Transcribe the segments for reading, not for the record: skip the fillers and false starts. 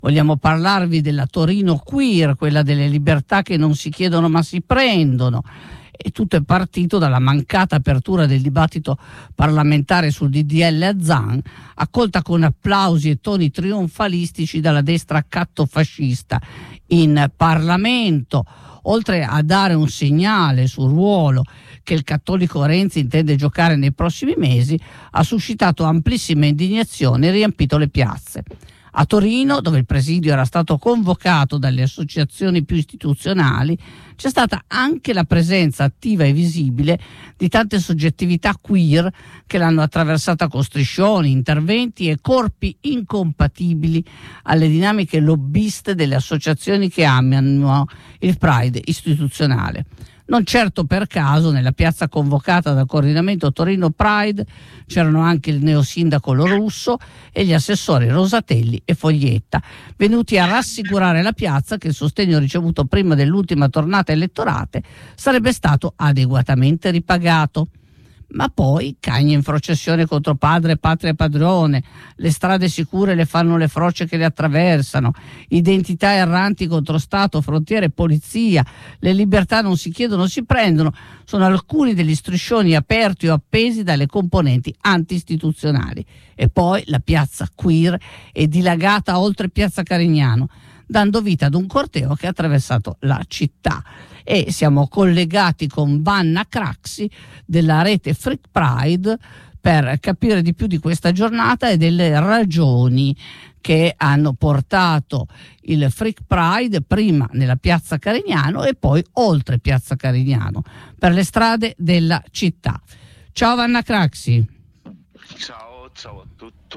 Vogliamo parlarvi della Torino queer, quella delle libertà che non si chiedono ma si prendono. E tutto è partito dalla mancata apertura del dibattito parlamentare sul DDL Zan, accolta con applausi e toni trionfalistici dalla destra cattofascista in Parlamento, oltre a dare un segnale sul ruolo che il cattolico Renzi intende giocare nei prossimi mesi, ha suscitato amplissima indignazione e riempito le piazze. A Torino, dove il presidio era stato convocato dalle associazioni più istituzionali, c'è stata anche la presenza attiva e visibile di tante soggettività queer che l'hanno attraversata con striscioni, interventi e corpi incompatibili alle dinamiche lobbiste delle associazioni che amano il Pride istituzionale. Non certo per caso, nella piazza convocata dal coordinamento Torino Pride c'erano anche il neosindaco Lorusso e gli assessori Rosatelli e Foglietta, venuti a rassicurare la piazza che il sostegno ricevuto prima dell'ultima tornata elettorale sarebbe stato adeguatamente ripagato. Ma poi cagne in processione contro padre, patria e padrone, le strade sicure le fanno le froce che le attraversano, identità erranti contro Stato, frontiere e polizia, le libertà non si chiedono, si prendono, sono alcuni degli striscioni aperti o appesi dalle componenti anti-istituzionali. E poi la piazza queer è dilagata oltre piazza Carignano, dando vita ad un corteo che ha attraversato la città. E siamo collegati con Vanna Craxi della rete Freak Pride per capire di più di questa giornata e delle ragioni che hanno portato il Freak Pride prima nella piazza Carignano e poi oltre piazza Carignano per le strade della città. Ciao Vanna Craxi. Ciao a tutti.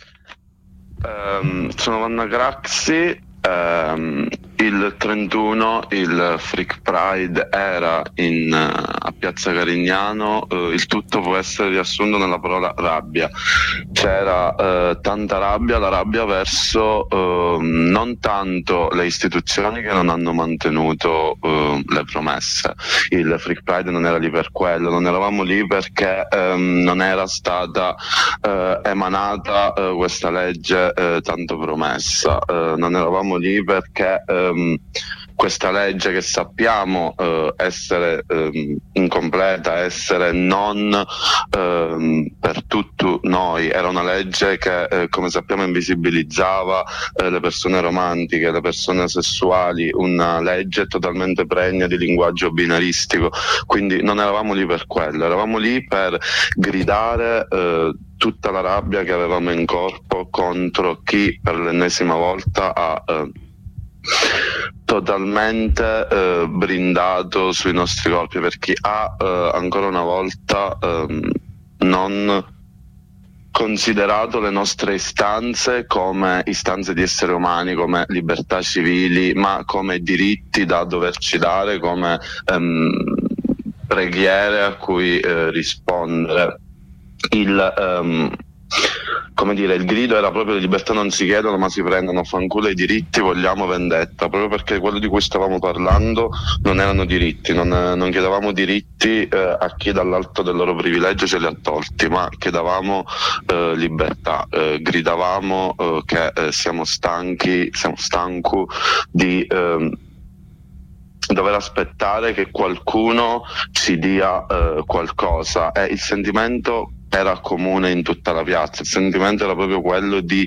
Sono Vanna Craxi. Il 31 il Freak Pride era a Piazza Carignano, il tutto può essere riassunto nella parola rabbia. C'era tanta rabbia, la rabbia verso non tanto le istituzioni che non hanno mantenuto le promesse. Il Freak Pride non era lì per quello, non eravamo lì perché non era stata emanata questa legge tanto promessa, non eravamo lì perché questa legge che sappiamo essere incompleta, essere non per tutti noi, era una legge che come sappiamo invisibilizzava le persone romantiche, le persone sessuali, una legge totalmente pregna di linguaggio binaristico, quindi non eravamo lì per quello, eravamo lì per gridare tutta la rabbia che avevamo in corpo contro chi per l'ennesima volta ha totalmente brindato sui nostri corpi, per chi ha ancora una volta non considerato le nostre istanze come istanze di esseri umani, come libertà civili, ma come diritti da doverci dare, come preghiere a cui rispondere. Il grido era proprio: le libertà non si chiedono ma si prendono, fanculo i diritti, vogliamo vendetta, proprio perché quello di cui stavamo parlando non erano diritti, non chiedevamo diritti a chi dall'alto del loro privilegio ce li ha tolti, ma chiedevamo libertà, gridavamo che siamo stanchi di dover aspettare che qualcuno ci dia qualcosa, e il sentimento era comune in tutta la piazza. Il sentimento era proprio quello di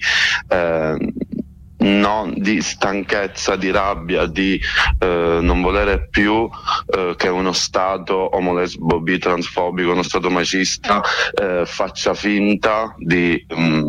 stanchezza, di rabbia, di non volere più che uno Stato omolesbo, bitransfobico, uno Stato macista faccia finta di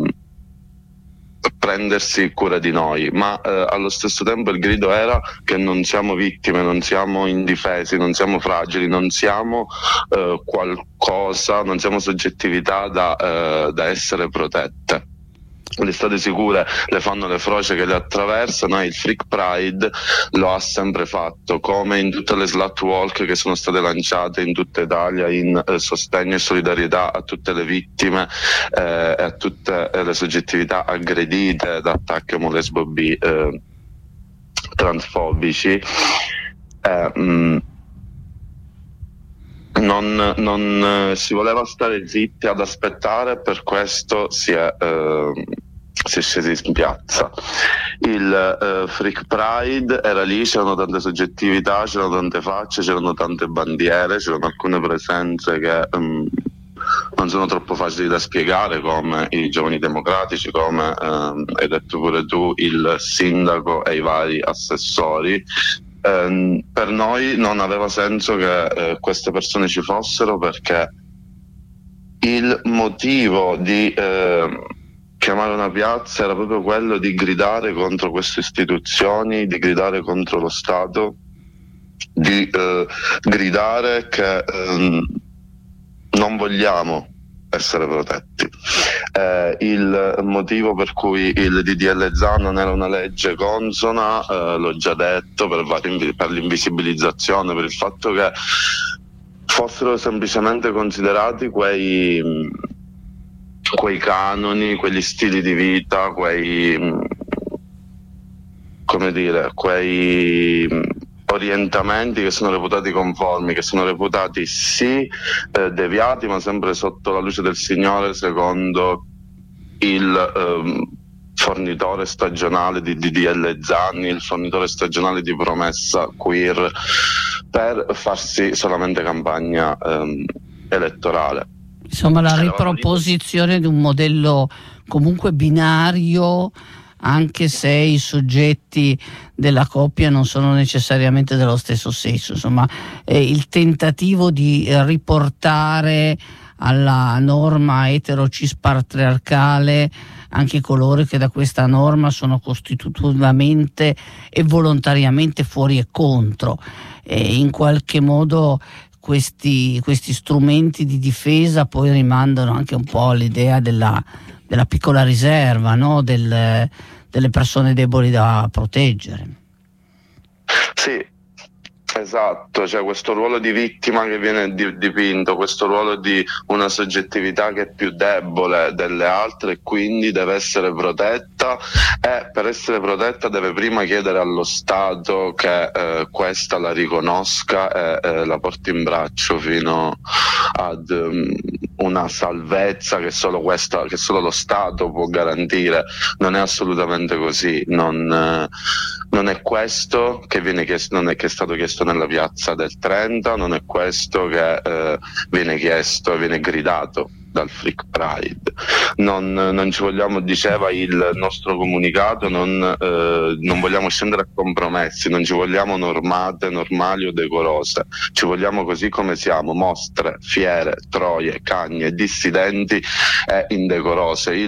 prendersi cura di noi, ma allo stesso tempo il grido era che non siamo vittime, non siamo indifesi, non siamo fragili, non siamo qualcosa, non siamo soggettività da essere protette. Le strade sicure le fanno le froce che le attraversano, e il Freak Pride lo ha sempre fatto, come in tutte le slut walk che sono state lanciate in tutta Italia in sostegno e solidarietà a tutte le vittime e a tutte le soggettività aggredite da attacchi omolesbo transfobici. Non si voleva stare zitti ad aspettare, per questo si è si è scesi in piazza. Il Freak Pride era lì, c'erano tante soggettività, c'erano tante facce, c'erano tante bandiere, c'erano alcune presenze che non sono troppo facili da spiegare, come i Giovani Democratici, come hai detto pure tu, il sindaco e i vari assessori. Per noi non aveva senso che queste persone ci fossero, perché il motivo di chiamare una piazza era proprio quello di gridare contro queste istituzioni, di gridare contro lo Stato, di gridare che non vogliamo essere protetti. Il motivo per cui il DDL Zan non era una legge consona, l'ho già detto, per l'invisibilizzazione, per il fatto che fossero semplicemente considerati quei canoni, quegli stili di vita, quei orientamenti che sono reputati conformi, che sono reputati sì deviati, ma sempre sotto la luce del Signore, secondo il fornitore stagionale di DDL Zan, il fornitore stagionale di promessa queer, per farsi solamente campagna elettorale. Insomma, la riproposizione di un modello comunque binario, anche se i soggetti della coppia non sono necessariamente dello stesso sesso. Insomma, il tentativo di riportare alla norma etero-cis-patriarcale anche coloro che da questa norma sono costitutivamente e volontariamente fuori e contro, e in qualche modo questi strumenti di difesa poi rimandano anche un po' all'idea della piccola riserva, no? Delle persone deboli da proteggere. Sì, esatto, cioè questo ruolo di vittima che viene dipinto, questo ruolo di una soggettività che è più debole delle altre e quindi deve essere protetta, e per essere protetta deve prima chiedere allo Stato che questa la riconosca e la porti in braccio fino ad una salvezza che solo lo Stato può garantire. Non è assolutamente così, non è questo che viene chiesto, non è che è stato chiesto nella piazza del 30, non è questo che viene chiesto e viene gridato dal Freak Pride. Non ci vogliamo, diceva il nostro comunicato, non vogliamo scendere a compromessi, non ci vogliamo normate, normali o decorose, ci vogliamo così come siamo, mostre, fiere, troie, cagne, dissidenti e indecorose.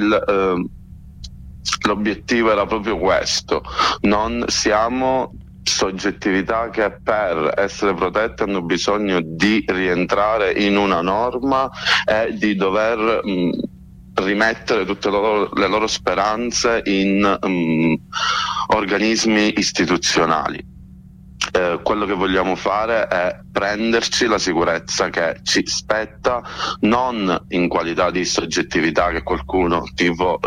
L'obiettivo era proprio questo: non siamo soggettività che per essere protette hanno bisogno di rientrare in una norma e di dover rimettere tutte le loro speranze in organismi istituzionali. Quello che vogliamo fare è prenderci la sicurezza che ci spetta, non in qualità di soggettività che qualcuno tipo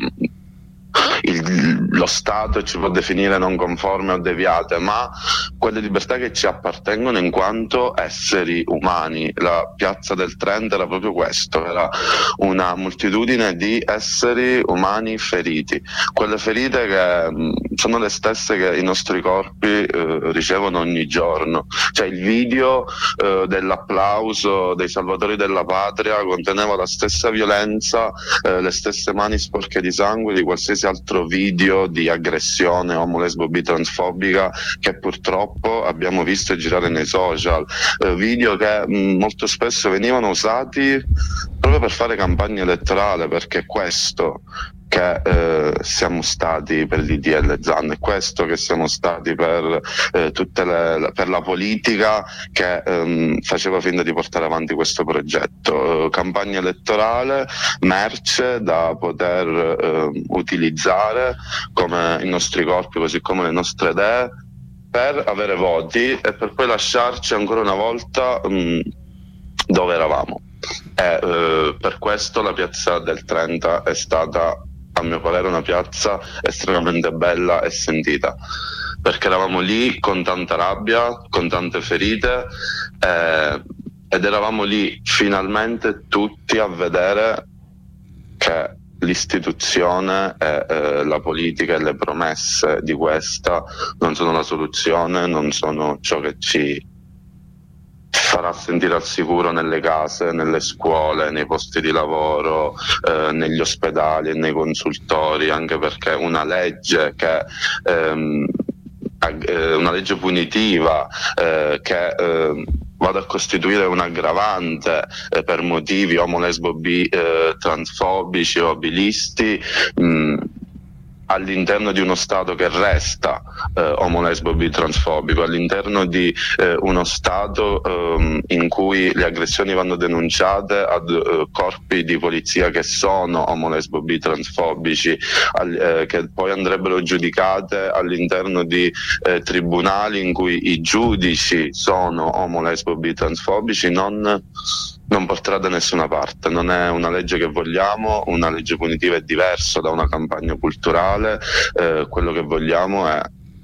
lo Stato ci può definire non conforme o deviate, ma quelle libertà che ci appartengono in quanto esseri umani. La piazza del 30 era proprio questo, era una moltitudine di esseri umani feriti, quelle ferite che sono le stesse che i nostri corpi ricevono ogni giorno. Cioè il video dell'applauso dei salvatori della patria conteneva la stessa violenza, le stesse mani sporche di sangue di qualsiasi altro video di aggressione omo, lesbo, bi, transfobica che purtroppo abbiamo visto girare nei social, video che molto spesso venivano usati proprio per fare campagna elettorale, perché è questo che siamo stati per l'IDL Zan, è questo che siamo stati per per la politica che faceva finta di portare avanti questo progetto, campagna elettorale, merce da poter utilizzare come i nostri corpi, così come le nostre idee, per avere voti e per poi lasciarci ancora una volta dove eravamo. Per questo la piazza del 30 è stata, a mio parere, una piazza estremamente bella e sentita, perché eravamo lì con tanta rabbia, con tante ferite, ed eravamo lì finalmente tutti a vedere che l'istituzione e la politica e le promesse di questa non sono la soluzione, non sono ciò che ci farà sentire al sicuro nelle case, nelle scuole, nei posti di lavoro, negli ospedali e nei consultori, anche perché una legge che una legge punitiva che vada a costituire un aggravante per motivi omo, lesbo, bi, transfobici o abilisti all'interno di uno Stato che resta omo, lesbo, bi, transfobico, all'interno di uno Stato in cui le aggressioni vanno denunciate ad corpi di polizia che sono omo, lesbo, bi, transfobici, che poi andrebbero giudicate all'interno di tribunali in cui i giudici sono omo, lesbo, bi, transfobici, non porterà da nessuna parte. Non è una legge che vogliamo, una legge punitiva è diverso da una campagna culturale, quello che vogliamo è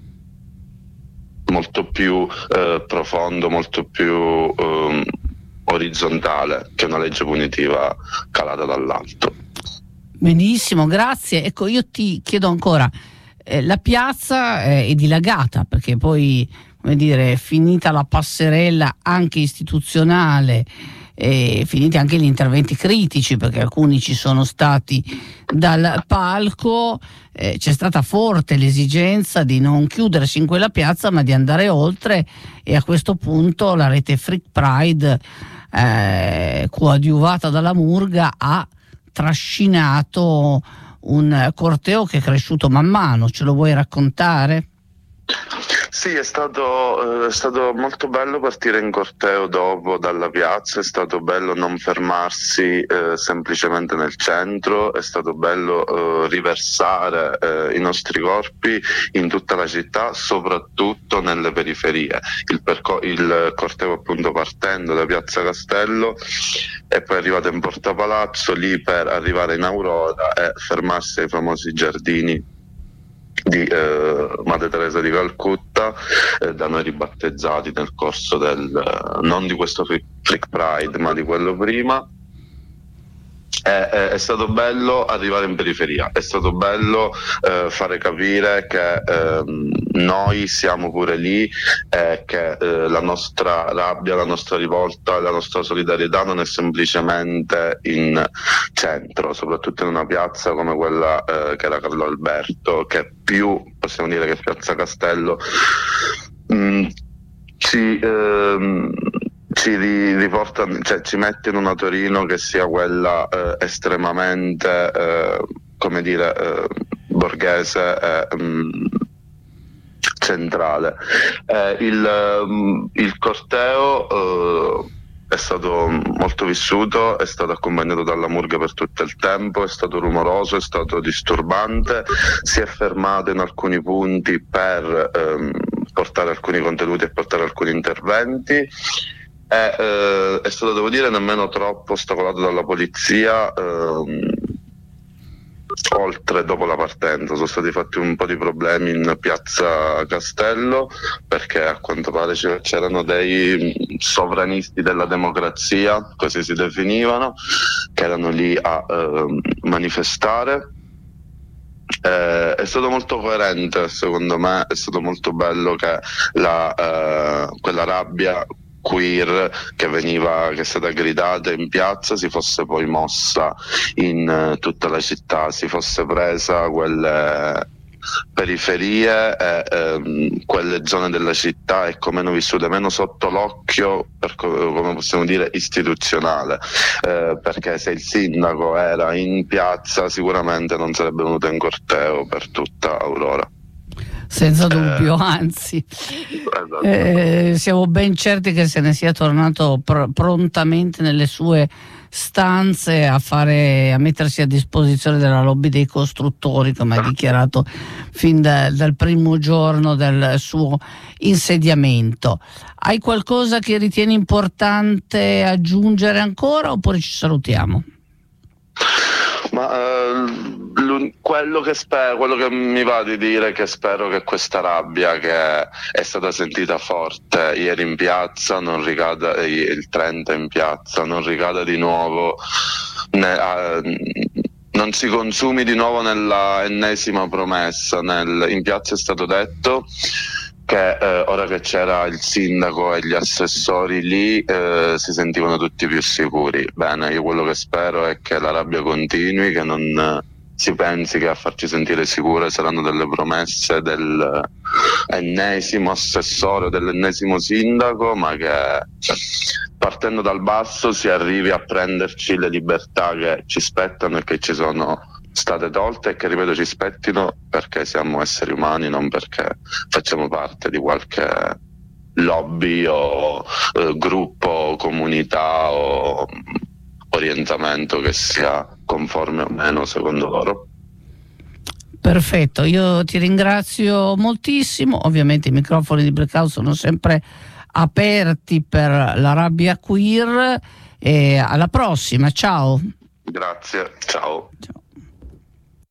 molto più profondo, molto più orizzontale che una legge punitiva calata dall'alto. Benissimo, grazie. Ecco, io ti chiedo ancora, la piazza è dilagata, perché poi, come dire, finita la passerella anche istituzionale, finiti anche gli interventi critici, perché alcuni ci sono stati dal palco, c'è stata forte l'esigenza di non chiudersi in quella piazza ma di andare oltre, e a questo punto la rete Freak Pride, coadiuvata dalla Murga, ha trascinato un corteo che è cresciuto man mano. Ce lo vuoi raccontare? Sì, è stato molto bello partire in corteo dopo dalla piazza, è stato bello non fermarsi semplicemente nel centro, è stato bello riversare i nostri corpi in tutta la città, soprattutto nelle periferie. Il corteo appunto partendo da Piazza Castello e poi è arrivato in Porta Palazzo, lì per arrivare in Aurora e fermarsi ai famosi giardini di Madre Teresa di Calcutta, da noi ribattezzati nel corso non di questo Freak Pride ma di quello prima. È stato bello arrivare in periferia, è stato bello fare capire che noi siamo pure lì, che la nostra rabbia, la nostra rivolta, la nostra solidarietà non è semplicemente in centro, soprattutto in una piazza come quella che era Carlo Alberto, che più possiamo dire che Piazza Castello ci riporta, cioè ci mette in una Torino che sia quella estremamente come dire borghese e centrale. Il corteo è stato molto vissuto, è stato accompagnato dalla Murga per tutto il tempo, è stato rumoroso, è stato disturbante, si è fermato in alcuni punti per portare alcuni contenuti e portare alcuni interventi. È stato, devo dire, nemmeno troppo ostacolato dalla polizia, oltre dopo la partenza. Sono stati fatti un po' di problemi in Piazza Castello perché a quanto pare c'erano dei sovranisti della democrazia, così si definivano, che erano lì a manifestare. È stato molto coerente, secondo me, è stato molto bello che quella rabbia queer che è stata gridata in piazza si fosse poi mossa in tutta la città, si fosse presa quelle periferie e quelle zone della città, ecco, meno vissute, meno sotto l'occhio, come possiamo dire, istituzionale, perché se il sindaco era in piazza sicuramente non sarebbe venuto in corteo per tutta Aurora. Senza dubbio, anzi, siamo ben certi che se ne sia tornato prontamente nelle sue stanze a mettersi a disposizione della lobby dei costruttori, come ha dichiarato fin dal primo giorno del suo insediamento. Hai qualcosa che ritieni importante aggiungere ancora, oppure ci salutiamo? Ma quello che mi va di dire è che spero che questa rabbia che è stata sentita forte ieri in piazza non ricada, il 30 in piazza, non ricada di nuovo non si consumi di nuovo nella ennesima promessa. In piazza è stato detto che ora che c'era il sindaco e gli assessori lì si sentivano tutti più sicuri. Bene, io quello che spero è che la rabbia continui, che non si pensi che a farci sentire sicure saranno delle promesse dell'ennesimo assessore o dell'ennesimo sindaco, ma che partendo dal basso si arrivi a prenderci le libertà che ci spettano e che ci sono state tolte, e che, ripeto, ci spettino perché siamo esseri umani, non perché facciamo parte di qualche lobby o gruppo o comunità o orientamento che sia conforme o meno secondo loro. Perfetto, io ti ringrazio moltissimo. Ovviamente i microfoni di Blackout sono sempre aperti per la rabbia queer, e alla prossima, ciao. Grazie, ciao. Ciao.